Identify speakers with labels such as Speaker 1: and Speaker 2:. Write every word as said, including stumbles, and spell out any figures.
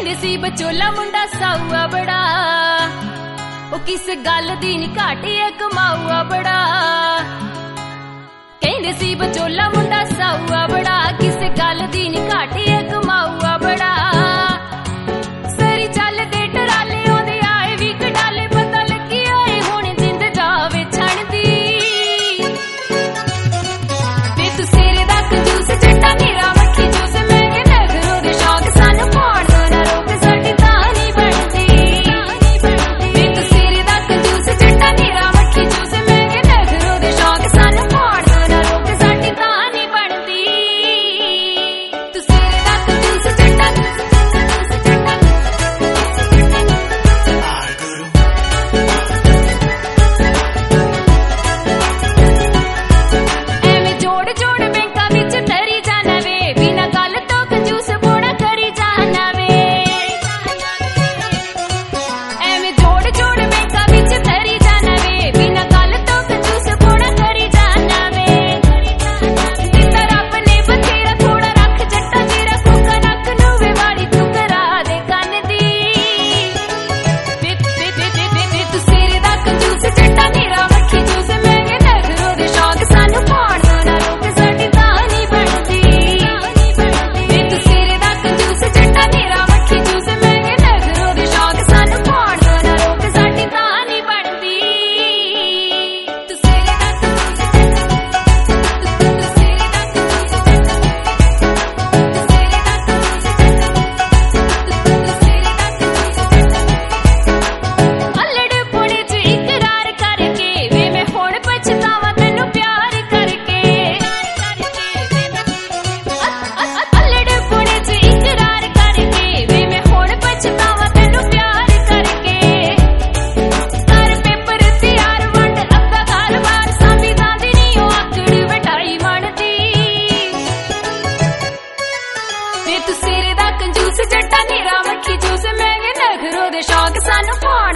Speaker 1: ਕਹਿੰਦੇ ਸੀ ਬਚੋਲਾ ਮੁੰਡਾ ਸਾਊਆ ਬੜਾ, ਉਹ ਕਿਸੇ ਗੱਲ ਦੀ ਨੀ ਘਾਟੀ ਐ ਕਮਾਊਆ ਬੜਾ। ਕਹਿੰਦੇ ਸੀ ਬਚੋਲਾ ਮੁੰਡਾ ਸਾਊਆ ਬੜਾ, ਕਿਸੇ ਗੱਲ ਦੀ ਨੀ ਘਾਟੀ ਐ ਕਮਾਊਆ ਬੜਾ। ਸਰੀ ਚੱਲਦੇ ਟਰਾਲੇ ਆਉਂਦੇ ਆਏ ਵੀ ਕਡਾਲੇ, ਪਤਾ ਲੱਗੀ ਆਏ ਹੁਣ ਜਿੰਦ ਜਾਵੇ ਛਣਦੀ। ਵੇ ਤੂੰ ਸਿਰੇ ਦਾ ਕੰਜੂਸ ਜੱਟਾ ਨੀਰਾ ਮੱਖੀ ਜੂਸ, ਮਹਿੰਗੇ ਨਗਰੋਂ ਦੇ ਸ਼ੌਕ ਸਾਨੂੰ ਪਾਉਣ ਤੋਂ ਨਾ ਰੋਕ, ਸਾਡੀ ਤਾਂ ਨੀ ਬਣਦੀ। ਵੇ ਤੂੰ ਸਿਰੇ ਦਾ ਕੰਜੂਸ ਜੱਟਾ ਨੀਰਾ ਮੱਖੀ ਜੂਸ, ਮਹਿੰਗੇ ਨਗਰੋਂ ਦੇ ਸ਼ੌਕ ਸਾਨੂੰ ਪਾਉਣ ਤੋਂ ਨਾ ਰੋਕ, ਸਾਡੀ ਤਾਂ ਨੀ ਬਣਦੀ। ਤੂੰ ਸਿਰੇ ਦਾ ਕੰਜੂਸ ਜੱਟਾ ਜੱਟਾ ਨੀਰਾ ਮੱਖੀ ਜੂਸ, ਮਹਿੰਗੇ ਨਖਰੋਂ ਦੇ ਸ਼ੌਕ ਸਾਨੂੰ